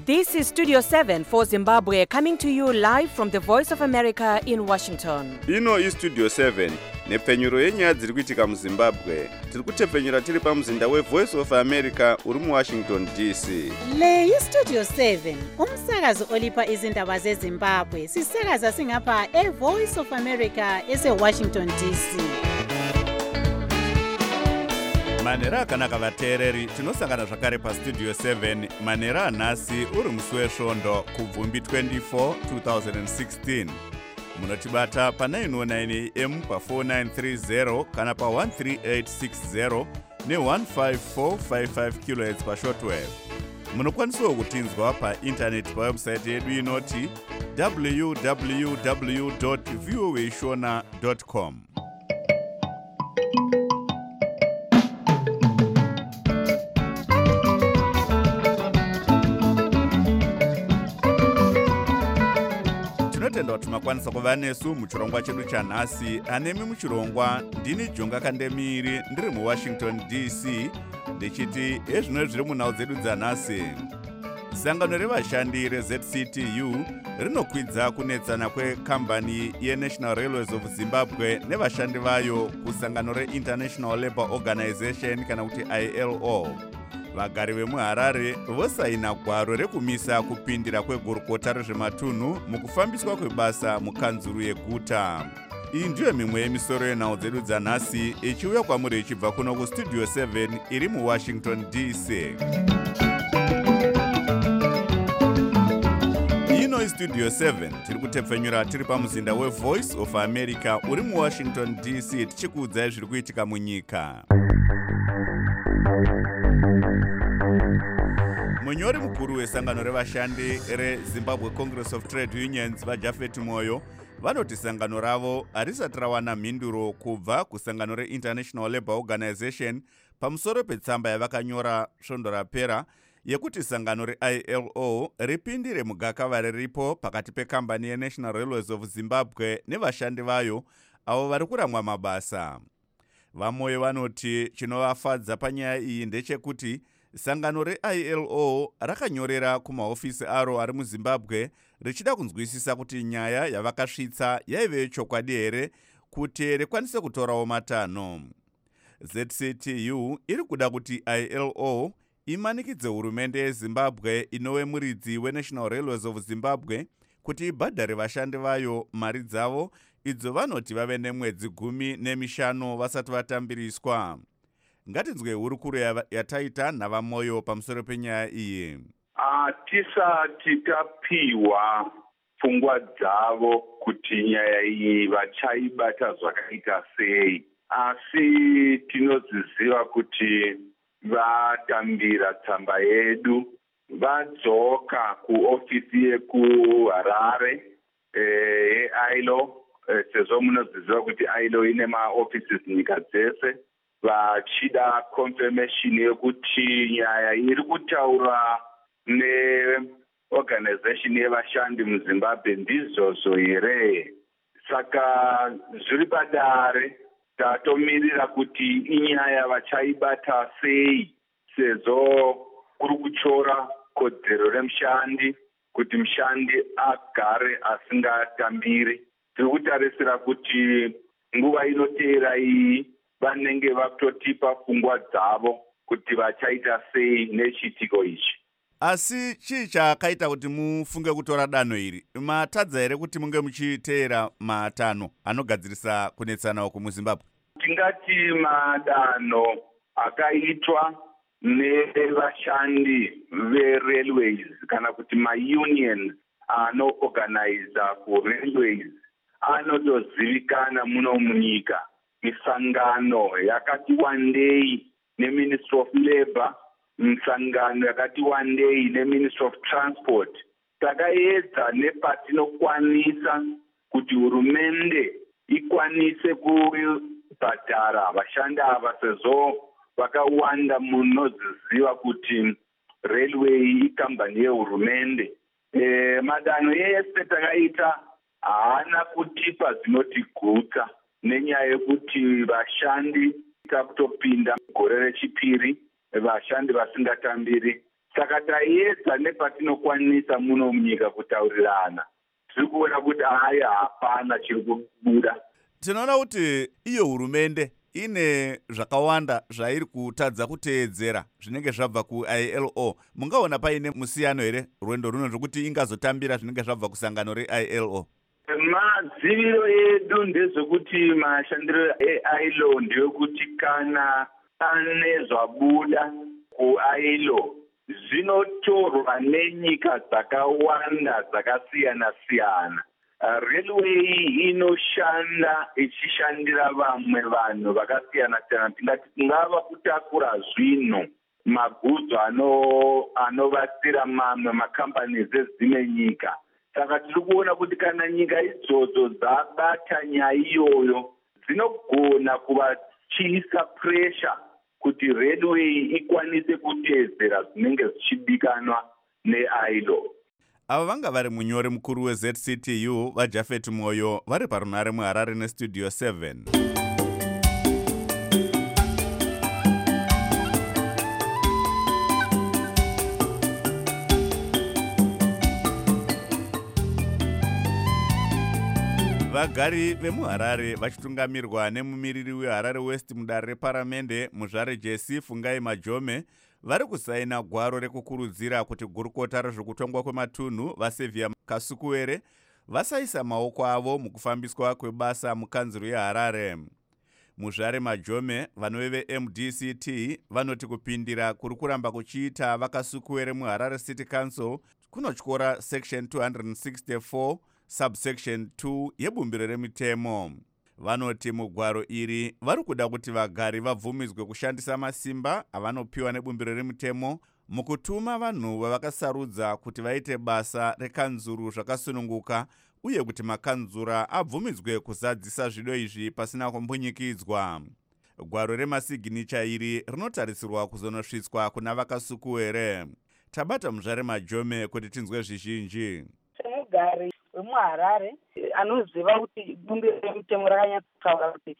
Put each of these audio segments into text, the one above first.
This is Studio 7 for Zimbabwe, coming to you live from the Voice of America in Washington. Ino iStudio 7 nepfenyuro yenyaya dziri kuitika muZimbabwe. Tiri kutepfenyura tiri pamuzinda weVoice of America uri muWashington DC. Le iStudio 7 umsakazo olipa izindaba zeZimbabwe. Sisakaza singapha eVoice of America eseWashington DC. Manera akanaka vateereri, tinosangana zvakare paStudio 7 manera anhasi uri musi wesvondo kubvumbi 24 2016. Munotibata pa 909 AM pa 4930 kana pa 13860 ne 15455 kHz pa shortwave. Munokwanisawo kutinzwa pa internet pa website yedu inoti www.voashona.com. Tinotenda kuti makwanisa kuva nesu muchirongwa chedu chanhasi. Anemi muchirongwa ndini Jonga Kandemiri ndiri muWashington DC ndichiti ezvino zviri munhau dzedu dzanhasi. Sangano revashandi reZCTU rinokwidza kunetsana kwekambani yeNational Railways of Zimbabwe nevashandi vayo kusangano reInternational Labour Organization kana kuti ILO. Vagari vemuHarare vosaina gwaro rekumisa kupindira kwegurukota rezvematunhu mukufambiswa kwebasa mukanzuru yeguta. Iyi ndiyo mimwe yemisoro yenhau dzedu dzanhasi ichiuya kwamuri ichibva kuno kuStudio 7 iri muWashington DC. Ino iStudio 7 tiri kutepfenyura tiri pamuzinda weVoice of America uri muWashington DC tichikuudzai zviri kuitika munyika. Munyori mukuru wesangano revashandi reZimbabwe Congress of Trade Unions vaJafet Moyo vanoti sangano ravo harisati rawana mhinduro kubva kusangano reInternational Labour Organization pamusoro petsamba yavakanyora svondo rapera yekuti sangano reILO ripindire mugakava riripo pakati pekambani yeNational Railways of Zimbabwe nevashandi vayo avo vari kuramwa mabasa. Vamoyo vanoti chinovafadza panyaya iyi ndechekuti sangano reILO rakanyorera kumahofisi aro ari muZimbabwe richida kunzwisisa kuti nyaya yavakasvitsa yaive yechokwadi here kuti rikwanise kutorawo matanho. ZCTU iri kuda kuti ILO imanikidze hurumende yeZimbabwe inove muridzi weNational Railways of Zimbabwe kuti ibhadhare vashandi vayo mari dzavo idzo vanoti vave nemwedzi 15 vasati vatambiriswa. Ngatinzwe hurukuro yataita navamoyo pamusoro penyaya iyi. Tisati tapiwa pfungwa dzavo kuti nyaya iyi vachaibata zvakaita sei, asi tinoziziva kuti vatambira tsamba yedu vadzoka kuofisi yekuHarare yeILO, sezvo munoziziva kuti ILO ine maoffices nyika dzese, vachida confirmation yekuti nyaya iri kutaura neorganization yevashandi muZimbabwe ndizvozvo here. Saka zviri padare tatomirira kuti inyaya vachaibata sei, sezvo kuri kuchora kodzero remushandi kuti mushandi agare asingatambiri. Tiri kutarisira kuti nguva inoteera iyi vanenge vakutotipa pfungwa dzavo kuti vachaita sei nechitiko ichi. Asi chii chakaita kuti mufunge kutora danho iri? Matadza here kuti munge muchiteera matanho anogadzirisa kunetsana uku muZimbabwe? Tingati madanho akaitwa nevashandi veRailways kana kuti maunions anoorganiza kuRailways anotozivikana muno munyika. Misangano yakati wandei neMinistry of Labour, misangano yakati wandei neMinistry of Transport. Takaedza nepatinokwanisa kuti hurumende ikwanise kubhadhara vashandi ava, sezvo vakawanda munoziziva kuti Railway ikambani yehurumende. Madanho ese takaita haana kutipa zvinotigutsa nenyaya yekuti vashandi takutopinda gore rechipiri vashandi vasingatambiri saka taedza nepatinokwanisa muno munyika kutaurirana tiri kuona kuti haya hapana chiri kubuda. Tinoona kuti iyo hurumende ine zvakawanda zvairi kutadza kuteedzera zvinenge zvabva kuILO. Mungaona paine musiyano here rwendo runo rwekuti ingazotambira zvinenge zvabva kusangano reILO? Madziviro edu ndezvekuti mashandiro eILO ndeyekuti kana pane zvabuda kuILO zvinotorwa nenyika dzakawanda dzakasiyana-siyana. Railway inoshanda ichishandira vamwe vanhu vakasiyana-siyana. Tingati kungava kutakura zvinhu, magudzi anovatira mamwe makambani dzedzimwe nyika. Saka tiri kuona kuti kana nyika idzodzo dzabata nyaya iyoyo dzinogona kuvachiisa pressure kuti railway ikwanise kuteedzera zvinenge zvichidikanwa neILO. Ava vanga vari munyori mukuru weZCTU vaJafet Moyo vari parunare muHarare neStudio 7. Vagari vemuHarare vachitungamirwa nemumiriri weHarare West mudare reparamende muzvare Jesse Fungai Majome vari kusaina gwaro rekukurudzira kuti gurukota rezvekutongwa kwematunhu vaSevia Kasukuwere vasaisa maoko avo mukufambiswa kwebasa mukanzuru yeHarare. Muzvare Majome vanove veMDCT vanoti kupindira kuri kuramba kuchiita vaKasukuwere muHarare City Council kunotyora section 264 subsection 2 yebumbiro remitemo. Vanoti mugwaro iri vari kuda kuti vagari vabvumidzwe kushandisa masimba avanopiwa nebumbiro remitemo mukutuma vanhu vavakasarudza kuti vaite basa rekanzuru zvakasununguka uye kuti makanzura abvumidzwe kuzadzisa zvido izvi pasina kumbunyikidzwa. Gwaro remasiginica iri rinotarisirwa kuzonosvitswa kuna vaKasukuwere. Tabata muzvare Majome kuti tinzwe zvizhinji. Semugari wemuHarare anoziva kuti bumbiro remitemo rakanyatsotaura kuti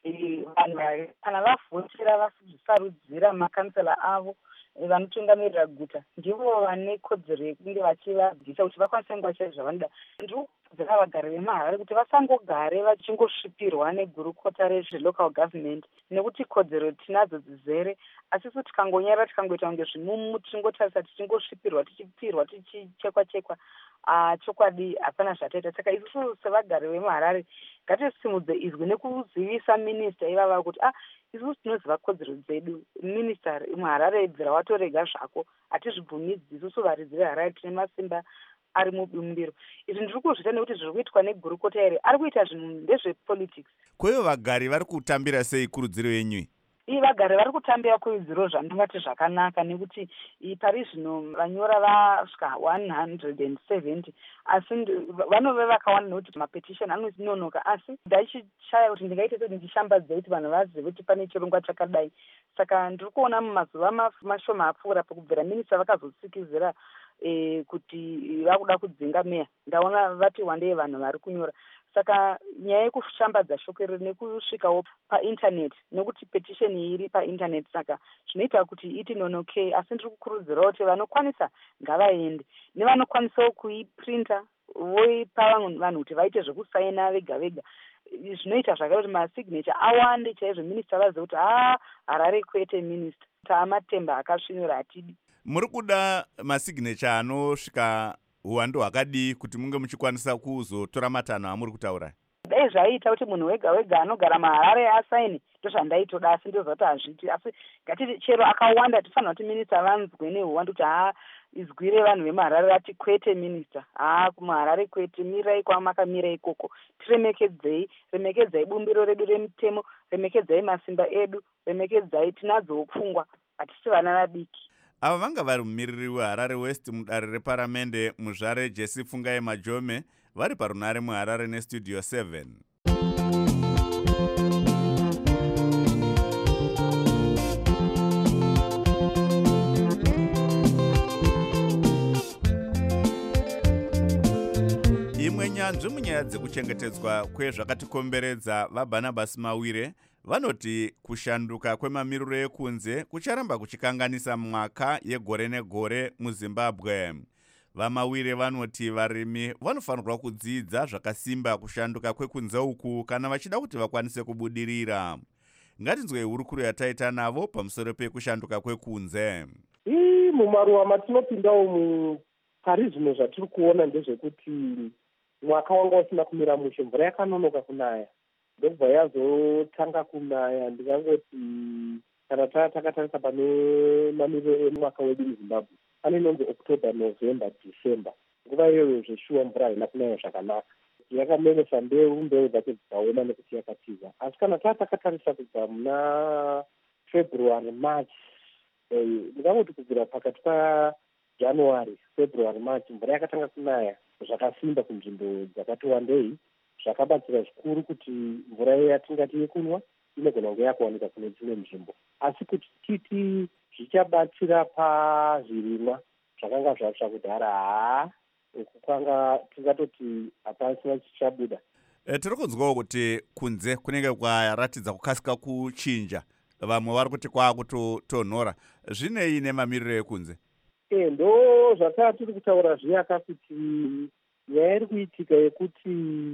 vanhu kana vavhotera vasarudzira makansela avo vanotungamirira guta ndivo vane kodzero yekunge vachivabvisa kuti vakwanise nguva chaizvo zvavanoda. Ndiri kukurudzira vagari vemuHarare kuti vasangogare vachingosvipirwa negurukota rezvelocal government nekuti kodzero tinadzo dzizere, asi isu tikangonyarara tikangoita kunge zvimumu tichingotarisa tichingosvipirwa tichipfirwa tichichekwa-chekwa chokwadi hapana zvataita. Saka isusu sevagari vemuHarare ngatisimudze izwi nekuzivisa minista ivava kuti isusu tinoziva kodzero dzedu. Minista muHarare bvira watorega zvako, hatizvibvumidzi isusu varidzi veHarare tine masimba ari mubumbiro. Izvi ndiri kuzvita nekuti zviri kuitwa negurukota ere ari kuita zvinhu ndezvepolitics. Kweyo vagari vari kutambira sei kurudziro yenyu? Vagari vari kutambira kurudziro zvandingati zvakanaka nekuti pari zvino vanyora vasvika 170 asi vanove vakawanda nekuti mapetishoni anononoka, asi ndaichishaya kuti ndingaite kuti ndichishambadze kuti vanhu vazive kuti pane chirongwa chakadai. Saka ndiri kuona mumazuva mashoma apfuura pekubvira minista vakazotsikizira kuti vakuda kudzinga meya, ndaona vati wandei vanhu vari kunyora. Saka nyaya yekushambadza shoko iri nekusvikawo paintaneti nekuti petisheni iri paintaneti, saka zvinoita kuti iti nonokei. Asi ndiri kukurudzirawo kuti vanokwanisa ngavaende, nevanokwanisawo kuiprinta voipa vanhu kuti vaite zvekusaina vega vega. Zvinoita zvakaita kuti masignature awande chaizvo, minista vazive kuti Harare kwete minista taamatemba akasvinura hatidi. Muri kuda masignature anosvika uwandu hwakadii kuti munge muchikwanisa kuzotora matanho amuri kutaura? Dai zvaiita kuti munhu wega wega anogara muHarare asaini ndozvandaitoda, asi ndozvati hazviti. Asi ngatiti chero akawanda tifanira kuti minista vanzwe neuwandu kuti izwire vanhu vemuHarare vati kwete minista, kumuHarare kwete, mirai kwamakamira ikoko. Tiremekedzei, remekedzai bumbiro redu remitemo, remekedzai masimba edu, remekedzai tinadzowo pfungwa, hatisi vana vadiki. Ava vanga vari mumiriri weHarare West mudare reparamende muzvare Jesse Fungai Majome vari parunare muHarare neStudio 7. Imwe nyanzvi munyaya dzekuchengetedzwa kwezvakatikomberedza vaBarnabas Mawire vanoti kushanduka kwemamiriro ekunze kucharamba kuchikanganisa mwaka yegore negore muZimbabwe. Vamawire vanoti varimi vanofanirwa kudzidza zvakasimba kushanduka kwekunze uku kana vachida kuti vakwanise kubudirira. Ngatinzwe hurukuro yataita navo pamusoro pekushanduka kwekunze. Mumaruwa matinopinda umu pari zvino zvatiri kuona ndezvekuti mwaka wanga usina kumira mushe, mvura yakanonoka kunaya, ndobva yazotanga kunaya. Ndingangoti kana takatarisa pane mamiriro emwaka wedu muZimbabwe pane inonzi October, November, December, nguva iyoyo zveshuwa mvura haina kunaya zvakanaka, yakameresa mbeu dzacho dzikaoma nekuti yakatiza. Asi kana takatarisa kubva muna February, March, ndingangoti kubvira pakati paJanuary, February, March, mvura yakatanga kunaya zvakasimba kunzvimbo dzakati wandei, zvakabatsira zvikuru kuti mvura yatingati yekunwa inogona kunge yakuwanika kune dzimwe nzvimbo. Asi kuti titi zvichabatsira pazvirimwa zvakanga zvatsva kudhara, kwanga tingatoti hapasina chichabuda. Tiri kunzwawo kuti kunze kunenge kwaratidza kukasika kuchinja, vamwe vari kuti kwakutotonhora. Zvinei nemamiriro ekunze? Ndo zvataa tiri kutaura zviyaka kuti nyaya iri kuitika yekuti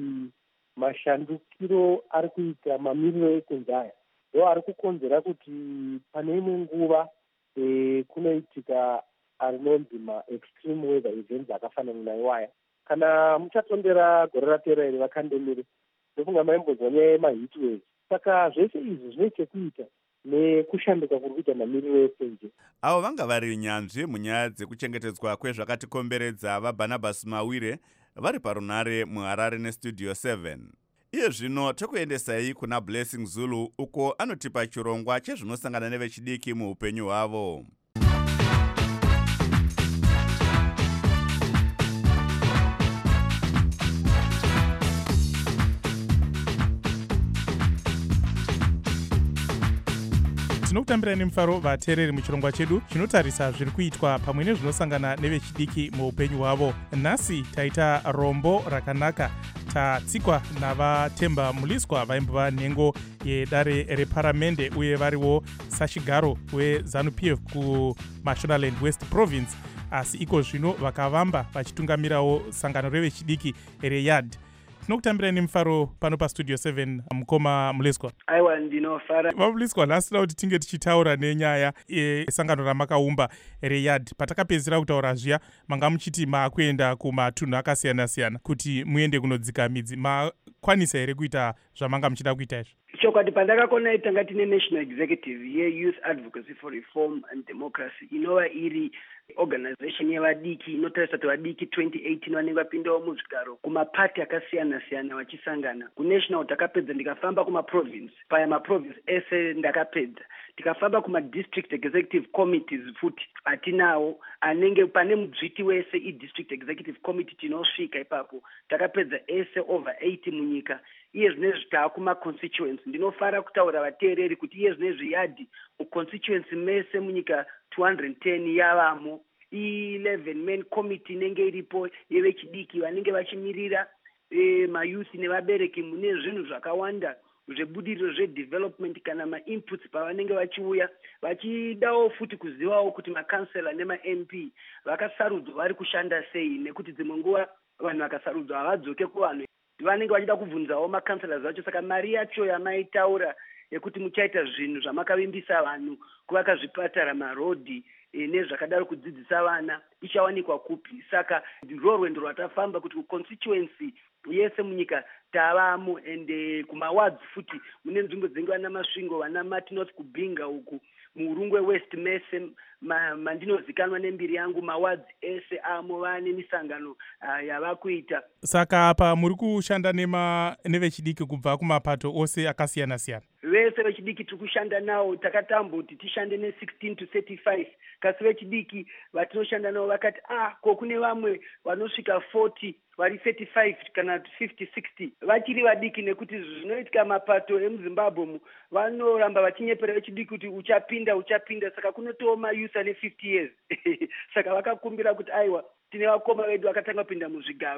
mashandukiro ari kuita mamiriro ekunze aya ndo ari kukonzera kuti pane imwe nguva kunoitika arinonzi ma-extreme weather events akafanana naiwaya. Kana muchatondera gore rapera iri vakandemire, ndofunga maimbonzwa nyaya yema-heat waves. Saka zvese izvi zvine chekuita nekushanduka kuri kuita mamiriro ekunze. Avo vanga vari nyanzvi munyaya dzekuchengetedzwa kwezvakatikomberedza vaBarnabas Mawire vari parunare muHarare neStudio 7. Iye zvino tokuendesai kuna Blessing Zulu uko anotipa chirongwa chezvinosangana nevechidiki muupenyu hwavo. Tinokutambira nemufaro vateereri muchirongwa chedu chinotarisa zviri kuitwa pamwe nezvinosangana nevechidiki muupenyu hwavo. Nhasi taita rombo rakanaka, tatsikwa navaTemba Muliswa vaimbova nhengo yedare reparamende uye variwo sachigaro weZANU-PF kuMashonaland West Province, asi iko zvino vakavamba vachitungamirawo sangano revechidiki reYAD. Tinokutambira nemufaro pano paStudio 7 mukoma Muliswa. Aiwa, ndinofara. Muliswa, nhasi kuti tinge tichitaura nenyaya yesangano ramakaumba reYAD. Patakapedzera kutaura zviya, manga muchiti makuenda kumatunhu akasiyana-siyana kuti muende kunodzika midzi. Makwanisa here kuita zvamanga muchida kuita izvo? Chokwadi pandakakona tanga tine National Executive yeYouth Advocacy for Reform and Democracy, inova iri organization yevadiki inotarisa kuti vadiki 2018 vanenge vapindawo muzvigaro kumapati akasiyana-siyana vachisangana. Kunational takapedza, ndikafamba kumaprovince, paya maprovince ese ndakapedza, tikafamba kumadistrict executive committees futi atinawo anenge pane mudzviti wese idistrict executive committee tinosvika ipapo takapedza ese over 80 munyika. Iye zvinezvi taakuma-constituency. Ndinofara kutaura vateereri kuti iye zvinezvi YAD muconstituency mese munyika 210 yavamo. 11 main committee inenge iripo yevechidiki vanenge vachimirira mayouth nevabereki mune zvinhu zvakawanda zvebudiriro zvedevelopment kana mainputs pavanenge vachiuya, vachidawo futi kuzivawo kuti makansela nema-MP vakasarudzwa vari kushanda sei, nekuti dzimwe nguva vanhu vakasarudzwa havadzoke kuvanhu vanenge vachida kubvunzawo makansela vacho. Saka mari yacho yamaitaura yekuti muchaita zvinhu zvamakavimbisa vanhu, kuvaka zvipatara, marodhi nezvakadaro, kudzidzisa vana, ichawanikwa kupi? Saka ndiro rwendo rwatafamba kuti kuconstituency yese munyika tavamo, ende kumawards futi mune nzvimbo dzinenge vana Masvingo, vana Martinot Kubinga uku muRungwe West mese mandinozikanwa nembiri yangu, mawards ese amo vane misangano yavakuita. Saka apa muri kushanda nevechidiki kubva kumapato ose akasiyana-siyana? Vese vechidiki tiri kushanda nawo, takatamboti tishande ne16 to 35, kasi vechidiki vatinoshanda navo vakati ko kune vamwe vanosvika 40 vari 35 kana 50 60 vachiri vadiki, nekuti zvinoitika mapato emuZimbabwe vanoramba vachinyepera vechidiki kuti uchapinda. Saka kunotiwo mayouth ane 50 years saka vakakumbira kuti aiwa, tine vakoma vedu vakatanga kupinda muzvigaro,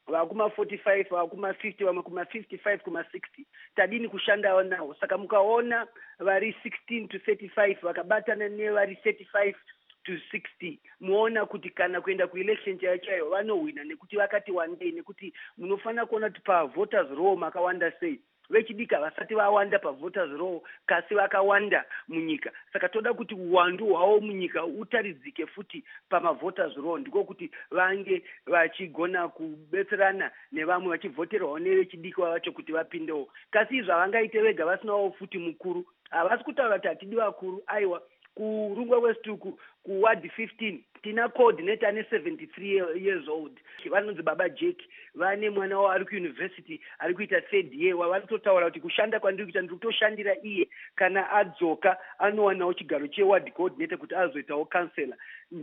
vakuma-45 vakuma-50 vamwe kuma-55 kuma-60 tadini kushanda nawo. Saka mukaona vari 16 to 35 vakabatana nevari 35 to 60 muona kuti kana kuenda kuelection chaiyo vanohwina nekuti vakati wandei, nekuti munofanira kuona kuti pavoters row makawanda sei. Vechidiki vasati vawanda pavoters row kasi vakawanda munyika. Saka toda kuti uwandu hwavo munyika utaridzike futi pamavoters row, ndiko kuti vange vachigona kubetserana nevamwe vachivhoterwawo nevechidiki vacho kuti vapindewo. Kasi izvo havangaite vega vasinawo futi mukuru. Havasi kutaura kuti hatidi vakuru. Aiwa, kurungwa kwestuku kuward 15 tina coordinator ane 73 years old vanonzi baba Jack, vane mwana wavo ari kuuniversity ari kuita 3rd year, wavanototaura kuti kushanda kwandiri kuita ndiri kutoshandira iye kana adzoka anowanawo chigaro cheward coordinator kuti azoitawo councillor.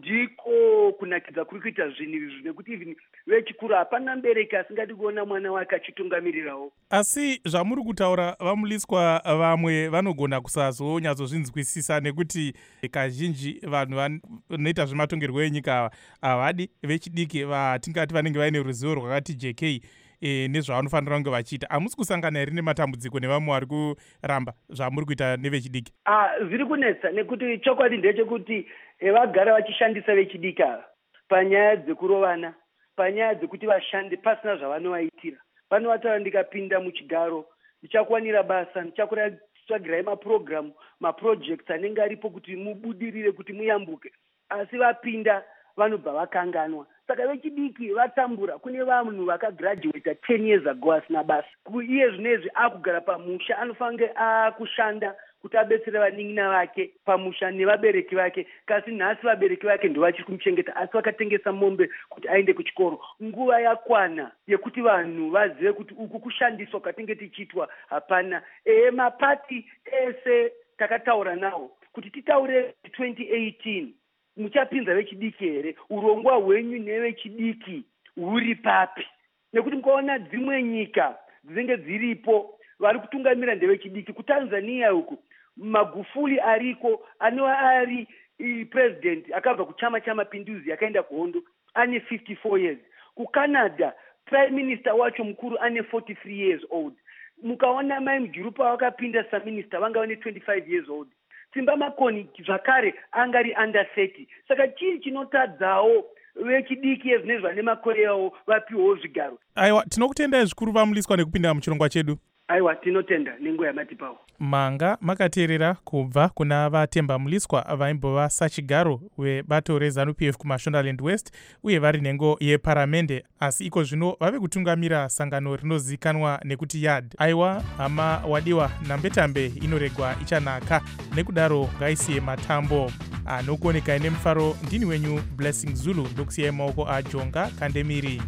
Ndiko kunakidza kuri kuita zvinhu izvi, nekuti even vechikuru hapana mubereki asingadi kuona mwana wake achitungamirirawo. Asi zvamuri kutaura vamuliswa vamwe vanogona kusazonyatsozinzwisisa, nekuti kazhinji vanhu vanoita zvematongerwo enyika havadi vechidiki vatingati vanenge vaine ruzivo rwakati JK nezvavanofanira kunge vachiita. Hamusi kusangana here nematambudziko nevamwe vari kuramba zvamuri kuita nevechidiki? Zviri kunetsa, nekuti chokwadi ndechekuti vagara vachishandisa vechidiki ava panyaya dzekurovana, panyaya dzekuti vashande pasina zvavanovaitira. Vanovataura ndikapinda muchigaro ndichakuwanira basa, ndichakutsvagirai mapurogiramu maprojects anenge aripo kuti mubudirire kuti muyambuke. Asi vapinda vanobva vakanganwa. Saka vechidiki vatambura. Kune vanhu vakagraduata 10 years ago asina basa. Iye zvinezvi akugara pamusha, anofanira akushanda kuti abetsere vanin'ina vake pamusha nevabereki vake. Kasi nhasi vabereki vake ndo vachiri kumuchengeta, asi vakatengesa mombe kuti aende kuchikoro. Nguva yakwana yekuti vanhu vazive kuti uku kushandiswa kwatinge tichiitwa hapana. Mapati ese takataura nawo kuti titaure 2018 muchapinza vechidiki here, urongwa hwenyu nevechidiki huri papi? Nekuti mukaona dzimwe nyika dzinenge dziripo vari kutungamira ndevechidiki. kuTanzania uku Magufuli ariko anova ari president akabva kuchama chamapinduzi akaenda kuhondo ane 54 years. kuCanada prime minister wacho mukuru ane 43 years old. Mukaona mai mujurupa vakapinda saminister vanga vane 25 years old. Simba Makoni zvakare angari under 30. Saka chii chinotadzawo vechidiki ezvinezvi vane makore avo vapiwawo zvigaro? Aiwa, tinokutendai zvikuru vamuliswa nekupinda muchirongwa chedu. Aiwa, tinotenda nenguva yamatipawo. Manga makateerera kubva kuna vatemba muliswa vaimbova sachigaro webato reZANU-PF kuMashonaland West uye vari nhengo yeparamende, asi iko zvino vave kutungamira sangano rinozivikanwa nekuti YARD. Aiwa, hama wadiwa, nambetambe inoregwa ichanaka, nekudaro ngaisiye matambo anokuonekai nemufaro. Ndini wenyu Blessing Zulu, ndokusiyai maoko aJonga Kandemiri.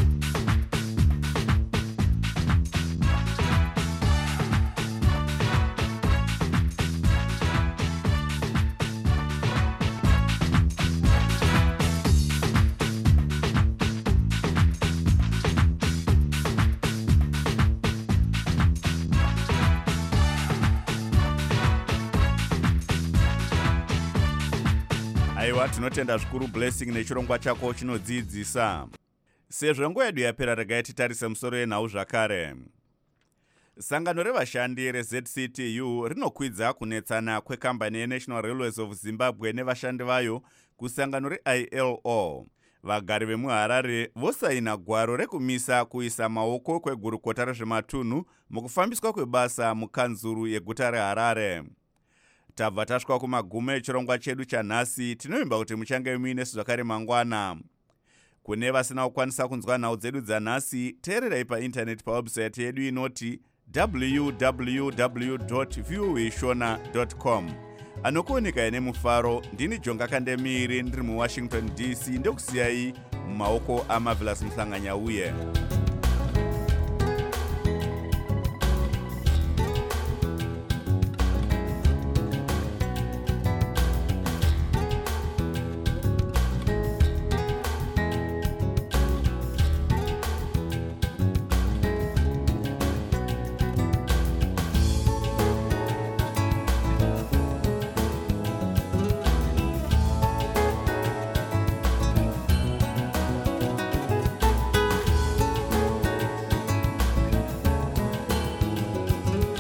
Aiwa, tinotenda zvikuru Blessing nechirongwa chako chinodzidzisa. Sezvo nguva yedu yapera, regai titarise musoro yenhau zvakare. Sangano revashandi reZCTU rinokwidza kunetsana kwekambani yeNational Railways of Zimbabwe nevashandi vayo kusangano reILO. Vagari vemuHarare vosaina gwaro rekumisa kuisa maoko kwegurukota rezvematunhu mukufambiswa kwebasa mukanzuru yeguta reHarare. Tabva tasvika kumagumo echirongwa chedu chanhasi. Tinovimba kuti muchange muine zvakare mangwana. Kune vasina kukwanisa kunzwa nhau dzedu dzanhasi, teererai paindaneti pawebsite yedu inoti www.voashona.com. anokuonekai nemufaro. Ndini Jonga Kandemiri, ndiri muWashington DC, ndokusiyai mumaoko aMarvelous Mhlanganyauye.